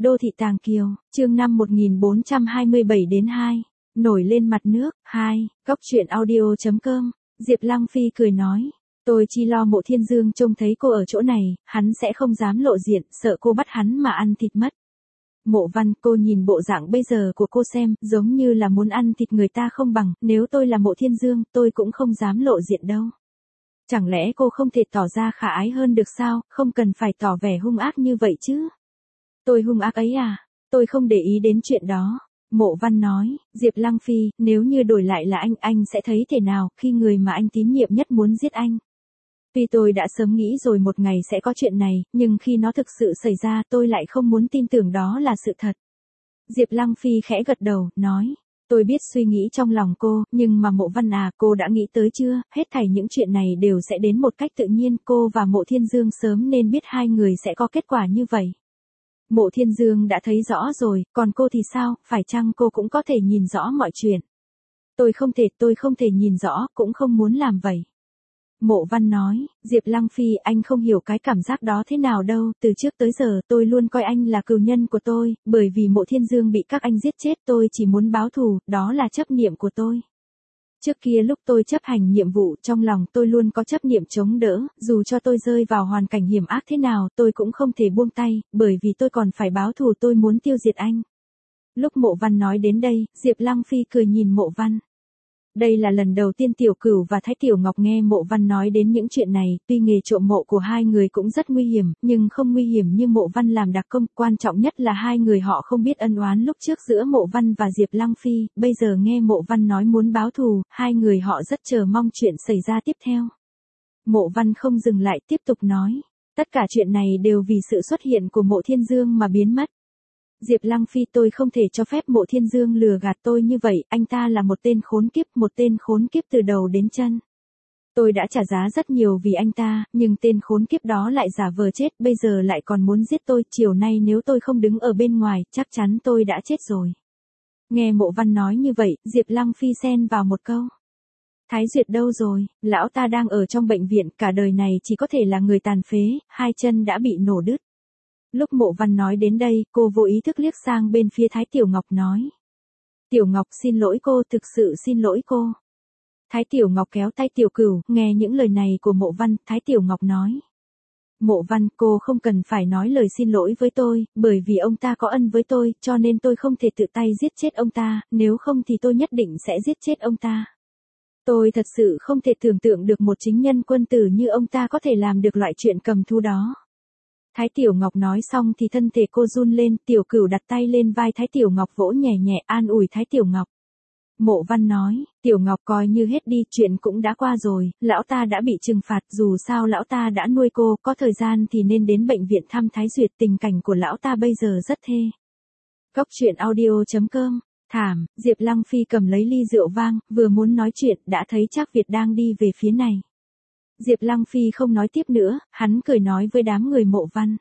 Đô thị Tàng Kiều, chương 5 1427-2, nổi lên mặt nước, 2, góc truyện audio.com, Diệp Lăng Phi cười nói. Tôi chỉ lo Mộ Thiên Dương trông thấy cô ở chỗ này, hắn sẽ không dám lộ diện, sợ cô bắt hắn mà ăn thịt mất. Mộ Văn, cô nhìn bộ dạng bây giờ của cô xem, giống như là muốn ăn thịt người ta không bằng, nếu tôi là Mộ Thiên Dương, tôi cũng không dám lộ diện đâu. Chẳng lẽ cô không thể tỏ ra khả ái hơn được sao, không cần phải tỏ vẻ hung ác như vậy chứ? Tôi hung ác ấy à? Tôi không để ý đến chuyện đó. Mộ Văn nói, Diệp Lăng Phi, nếu như đổi lại là anh sẽ thấy thế nào khi người mà anh tín nhiệm nhất muốn giết anh? Tuy tôi đã sớm nghĩ rồi một ngày sẽ có chuyện này, nhưng khi nó thực sự xảy ra tôi lại không muốn tin tưởng đó là sự thật. Diệp Lăng Phi khẽ gật đầu, nói, tôi biết suy nghĩ trong lòng cô, nhưng mà Mộ Văn à, cô đã nghĩ tới chưa, hết thảy những chuyện này đều sẽ đến một cách tự nhiên, cô và Mộ Thiên Dương sớm nên biết hai người sẽ có kết quả như vậy. Mộ Thiên Dương đã thấy rõ rồi, còn cô thì sao, phải chăng cô cũng có thể nhìn rõ mọi chuyện? Tôi không thể nhìn rõ, cũng không muốn làm vậy. Mộ Văn nói, Diệp Lăng Phi, anh không hiểu cái cảm giác đó thế nào đâu, từ trước tới giờ tôi luôn coi anh là cừu nhân của tôi, bởi vì Mộ Thiên Dương bị các anh giết chết tôi chỉ muốn báo thù, đó là chấp niệm của tôi. Trước kia lúc tôi chấp hành nhiệm vụ, trong lòng tôi luôn có chấp niệm chống đỡ, dù cho tôi rơi vào hoàn cảnh hiểm ác thế nào, tôi cũng không thể buông tay, bởi vì tôi còn phải báo thù, tôi muốn tiêu diệt anh. Lúc Mộ Văn nói đến đây, Diệp Lăng Phi cười nhìn Mộ Văn. Đây là lần đầu tiên Tiểu Cửu và Thái Tiểu Ngọc nghe Mộ Văn nói đến những chuyện này, tuy nghề trộm mộ của hai người cũng rất nguy hiểm, nhưng không nguy hiểm như Mộ Văn làm đặc công, quan trọng nhất là hai người họ không biết ân oán lúc trước giữa Mộ Văn và Diệp Lăng Phi, bây giờ nghe Mộ Văn nói muốn báo thù, hai người họ rất chờ mong chuyện xảy ra tiếp theo. Mộ Văn không dừng lại, tiếp tục nói, tất cả chuyện này đều vì sự xuất hiện của Mộ Thiên Dương mà biến mất. Diệp Lăng Phi, tôi không thể cho phép Mộ Thiên Dương lừa gạt tôi như vậy, anh ta là một tên khốn kiếp từ đầu đến chân. Tôi đã trả giá rất nhiều vì anh ta, nhưng tên khốn kiếp đó lại giả vờ chết, bây giờ lại còn muốn giết tôi, chiều nay nếu tôi không đứng ở bên ngoài, chắc chắn tôi đã chết rồi. Nghe Mộ Văn nói như vậy, Diệp Lăng Phi xen vào một câu. Thái Duyệt đâu rồi, lão ta đang ở trong bệnh viện, cả đời này chỉ có thể là người tàn phế, hai chân đã bị nổ đứt. Lúc Mộ Văn nói đến đây, cô vô ý thức liếc sang bên phía Thái Tiểu Ngọc nói. Tiểu Ngọc, xin lỗi cô, thực sự xin lỗi cô. Thái Tiểu Ngọc kéo tay Tiểu Cửu, nghe những lời này của Mộ Văn, Thái Tiểu Ngọc nói. Mộ Văn, cô không cần phải nói lời xin lỗi với tôi, bởi vì ông ta có ân với tôi, cho nên tôi không thể tự tay giết chết ông ta, nếu không thì tôi nhất định sẽ giết chết ông ta. Tôi thật sự không thể tưởng tượng được một chính nhân quân tử như ông ta có thể làm được loại chuyện cầm thú đó. Thái Tiểu Ngọc nói xong thì thân thể cô run lên, Tiểu Cửu đặt tay lên vai Thái Tiểu Ngọc vỗ nhẹ nhẹ an ủi Thái Tiểu Ngọc. Mộ Văn nói, Tiểu Ngọc coi như hết đi, chuyện cũng đã qua rồi, lão ta đã bị trừng phạt, dù sao lão ta đã nuôi cô, có thời gian thì nên đến bệnh viện thăm Thái Duyệt, tình cảnh của lão ta bây giờ rất thê. Góc truyện audio.com, thảm, Diệp Lăng Phi cầm lấy ly rượu vang, vừa muốn nói chuyện, đã thấy Trác Việt đang đi về phía này. Diệp Lăng Phi không nói tiếp nữa, hắn cười nói với đám người Mộ Văn.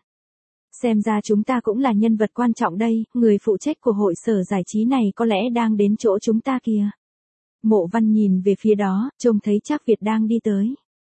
Xem ra chúng ta cũng là nhân vật quan trọng đây, người phụ trách của hội sở giải trí này có lẽ đang đến chỗ chúng ta kìa. Mộ Văn nhìn về phía đó, trông thấy Trác Việt đang đi tới.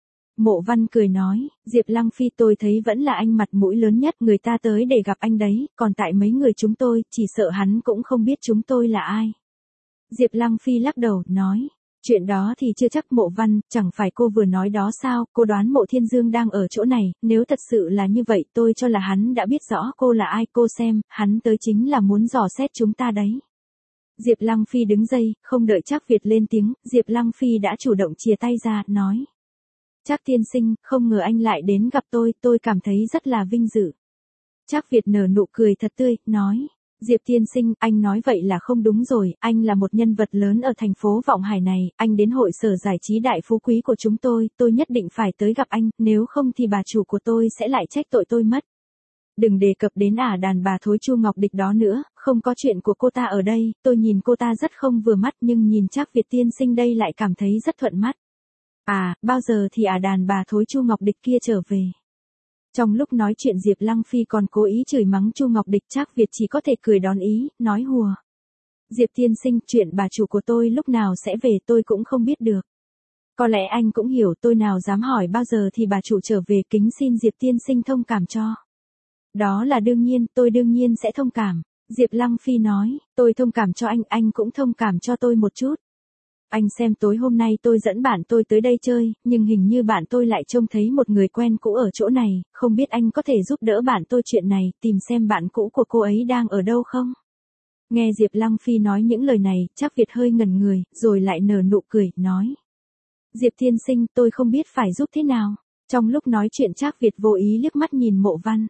Mộ Văn cười nói, Diệp Lăng Phi, tôi thấy vẫn là anh mặt mũi lớn nhất, người ta tới để gặp anh đấy, còn tại mấy người chúng tôi, chỉ sợ hắn cũng không biết chúng tôi là ai. Diệp Lăng Phi lắc đầu, nói. Chuyện đó thì chưa chắc. Mộ Văn, chẳng phải cô vừa nói đó sao, cô đoán Mộ Thiên Dương đang ở chỗ này, nếu thật sự là như vậy tôi cho là hắn đã biết rõ cô là ai, cô xem, hắn tới chính là muốn dò xét chúng ta đấy. Diệp Lăng Phi đứng dậy, không đợi Trác Việt lên tiếng, Diệp Lăng Phi đã chủ động chìa tay ra, nói. Trác tiên sinh, không ngờ anh lại đến gặp tôi cảm thấy rất là vinh dự. Trác Việt nở nụ cười thật tươi, nói. Diệp tiên sinh, anh nói vậy là không đúng rồi, anh là một nhân vật lớn ở thành phố Vọng Hải này, anh đến hội sở giải trí đại phú quý của chúng tôi nhất định phải tới gặp anh, nếu không thì bà chủ của tôi sẽ lại trách tội tôi mất. Đừng đề cập đến đàn bà thối Chu Ngọc Địch đó nữa, không có chuyện của cô ta ở đây, tôi nhìn cô ta rất không vừa mắt nhưng nhìn Trác Việt tiên sinh đây lại cảm thấy rất thuận mắt. Bao giờ thì đàn bà thối Chu Ngọc Địch kia trở về? Trong lúc nói chuyện Diệp Lăng Phi còn cố ý chửi mắng Chu Ngọc Địch, Trác Việt chỉ có thể cười đón ý, nói hùa. Diệp tiên sinh, chuyện bà chủ của tôi lúc nào sẽ về tôi cũng không biết được. Có lẽ anh cũng hiểu, tôi nào dám hỏi bao giờ thì bà chủ trở về, kính xin Diệp tiên sinh thông cảm cho. Đó là đương nhiên, tôi đương nhiên sẽ thông cảm. Diệp Lăng Phi nói, tôi thông cảm cho anh cũng thông cảm cho tôi một chút. Anh xem tối hôm nay tôi dẫn bạn tôi tới đây chơi, nhưng hình như bạn tôi lại trông thấy một người quen cũ ở chỗ này, không biết anh có thể giúp đỡ bạn tôi chuyện này, tìm xem bạn cũ của cô ấy đang ở đâu không? Nghe Diệp Lăng Phi nói những lời này, Trác Việt hơi ngẩn người, rồi lại nở nụ cười, nói. Diệp tiên sinh, tôi không biết phải giúp thế nào. Trong lúc nói chuyện Trác Việt vô ý liếc mắt nhìn Mộ Văn.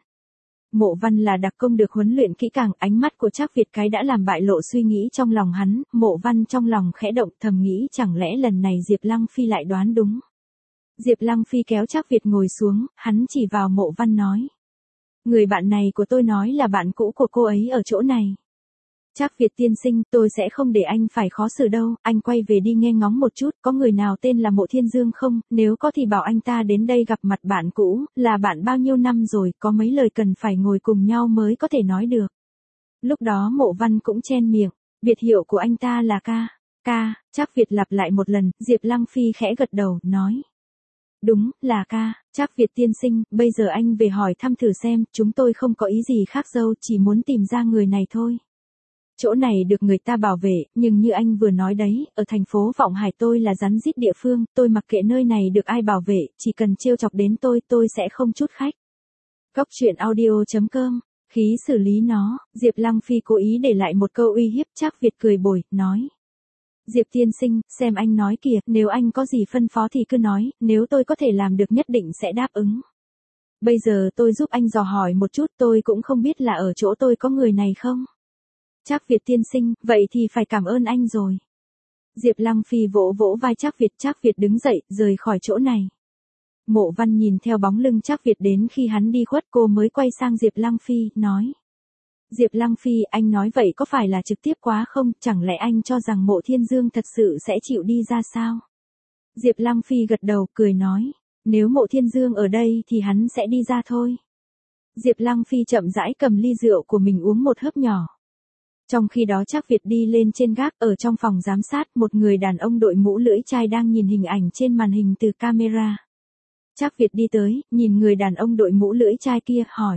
Mộ Văn là đặc công được huấn luyện kỹ càng, ánh mắt của Trác Việt cái đã làm bại lộ suy nghĩ trong lòng hắn, Mộ Văn trong lòng khẽ động thầm nghĩ chẳng lẽ lần này Diệp Lăng Phi lại đoán đúng. Diệp Lăng Phi kéo Trác Việt ngồi xuống, hắn chỉ vào Mộ Văn nói. Người bạn này của tôi nói là bạn cũ của cô ấy ở chỗ này. Trác Việt tiên sinh, tôi sẽ không để anh phải khó xử đâu, anh quay về đi nghe ngóng một chút, có người nào tên là Mộ Thiên Dương không, nếu có thì bảo anh ta đến đây gặp mặt bạn cũ, là bạn bao nhiêu năm rồi, có mấy lời cần phải ngồi cùng nhau mới có thể nói được. Lúc đó Mộ Văn cũng chen miệng, biệt hiệu của anh ta là ca. Ca, Trác Việt lặp lại một lần, Diệp Lăng Phi khẽ gật đầu, nói. Đúng, là ca, Trác Việt tiên sinh, bây giờ anh về hỏi thăm thử xem, chúng tôi không có ý gì khác đâu, chỉ muốn tìm ra người này thôi. Chỗ này được người ta bảo vệ, nhưng như anh vừa nói đấy, ở thành phố Vọng Hải tôi là rắn rít địa phương, tôi mặc kệ nơi này được ai bảo vệ, chỉ cần trêu chọc đến tôi sẽ không chút khách. Góc truyện audio.com, khí xử lý nó, Diệp Lăng Phi cố ý để lại một câu uy hiếp. Trác Việt cười bồi, nói. Diệp tiên sinh, xem anh nói kìa, nếu anh có gì phân phó thì cứ nói, nếu tôi có thể làm được nhất định sẽ đáp ứng. Bây giờ tôi giúp anh dò hỏi một chút, tôi cũng không biết là ở chỗ tôi có người này không. Trác Việt tiên sinh, vậy thì phải cảm ơn anh rồi. Diệp Lăng Phi vỗ vỗ vai Trác Việt đứng dậy, rời khỏi chỗ này. Mộ Văn nhìn theo bóng lưng Trác Việt đến khi hắn đi khuất cô mới quay sang Diệp Lăng Phi, nói. Diệp Lăng Phi, anh nói vậy có phải là trực tiếp quá không, chẳng lẽ anh cho rằng Mộ Thiên Dương thật sự sẽ chịu đi ra sao? Diệp Lăng Phi gật đầu, cười nói. Nếu Mộ Thiên Dương ở đây thì hắn sẽ đi ra thôi. Diệp Lăng Phi chậm rãi cầm ly rượu của mình uống một hớp nhỏ. Trong khi đó Trác Việt đi lên trên gác, ở trong phòng giám sát, một người đàn ông đội mũ lưỡi chai đang nhìn hình ảnh trên màn hình từ camera. Trác Việt đi tới, nhìn người đàn ông đội mũ lưỡi chai kia, hỏi.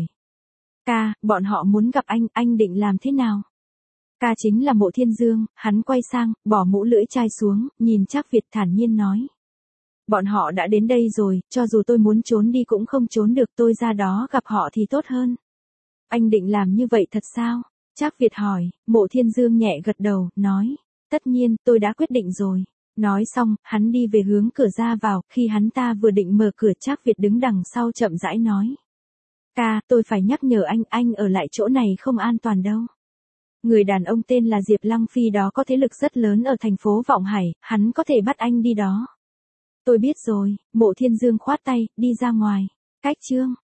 Ca, bọn họ muốn gặp anh định làm thế nào? Ca chính là Mộ Thiên Dương, hắn quay sang, bỏ mũ lưỡi chai xuống, nhìn Trác Việt thản nhiên nói. Bọn họ đã đến đây rồi, cho dù tôi muốn trốn đi cũng không trốn được, tôi ra đó gặp họ thì tốt hơn. Anh định làm như vậy thật sao? Trác Việt hỏi, Mộ Thiên Dương nhẹ gật đầu, nói. Tất nhiên, tôi đã quyết định rồi. Nói xong, hắn đi về hướng cửa ra vào, khi hắn ta vừa định mở cửa Trác Việt đứng đằng sau chậm rãi nói. Ca, tôi phải nhắc nhở anh ở lại chỗ này không an toàn đâu. Người đàn ông tên là Diệp Lăng Phi đó có thế lực rất lớn ở thành phố Vọng Hải, hắn có thể bắt anh đi đó. Tôi biết rồi, Mộ Thiên Dương khoát tay, đi ra ngoài. Cách chương.